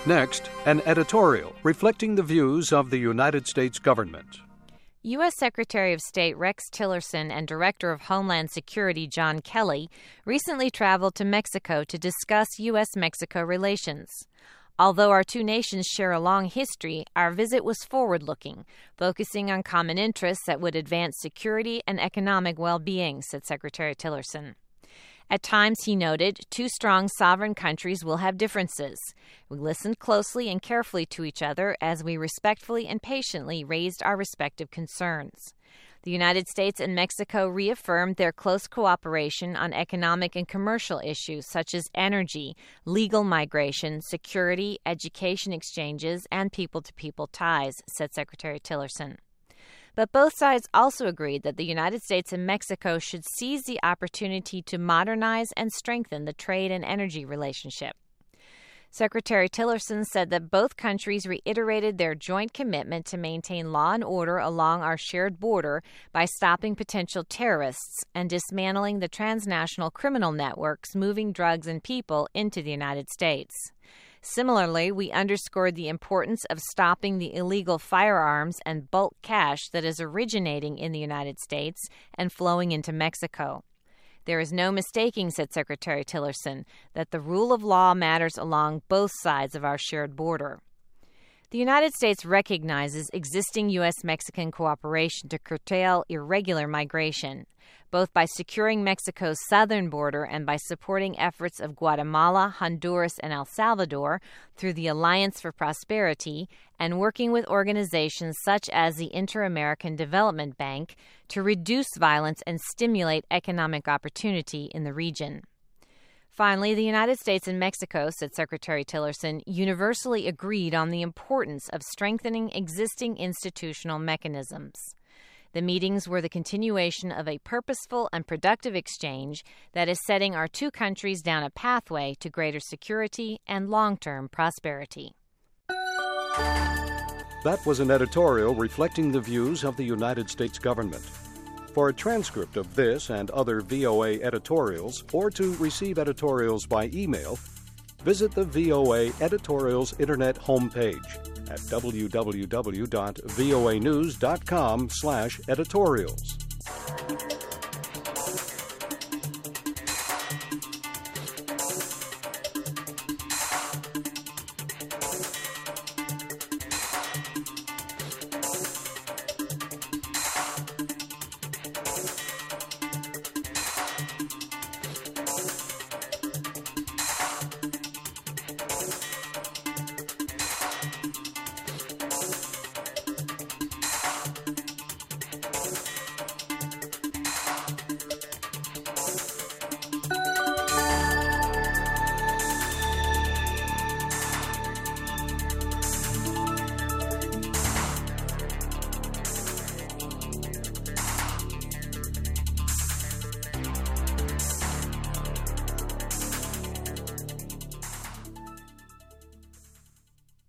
Next, an editorial reflecting the views of the United States government. U.S. Secretary of State Rex Tillerson and Director of Homeland Security John Kelly recently traveled to Mexico to discuss U.S.-Mexico relations. Although our two nations share a long history, our visit was forward-looking, focusing on common interests that would advance security and economic well-being, said Secretary Tillerson. At times, he noted, two strong sovereign countries will have differences. We listened closely and carefully to each other as we respectfully and patiently raised our respective concerns. The United States and Mexico reaffirmed their close cooperation on economic and commercial issues such as energy, legal migration, security, education exchanges, and people-to-people ties, said Secretary Tillerson. But both sides also agreed that the United States and Mexico should seize the opportunity to modernize and strengthen the trade and energy relationship. Secretary Tillerson said that both countries reiterated their joint commitment to maintain law and order along our shared border by stopping potential terrorists and dismantling the transnational criminal networks moving drugs and people into the United States. Similarly, we underscored the importance of stopping the illegal firearms and bulk cash that is originating in the United States and flowing into Mexico. There is no mistaking, said Secretary Tillerson, that the rule of law matters along both sides of our shared border. The United States recognizes existing U.S.-Mexican cooperation to curtail irregular migration, both by securing Mexico's southern border and by supporting efforts of Guatemala, Honduras, and El Salvador through the Alliance for Prosperity and working with organizations such as the Inter-American Development Bank to reduce violence and stimulate economic opportunity in the region. Finally, the United States and Mexico, said Secretary Tillerson, universally agreed on the importance of strengthening existing institutional mechanisms. The meetings were the continuation of a purposeful and productive exchange that is setting our two countries down a pathway to greater security and long-term prosperity. That was an editorial reflecting the views of the United States government. For a transcript of this and other VOA editorials, or to receive editorials by email, visit the VOA Editorials Internet homepage at www.voanews.com/editorials.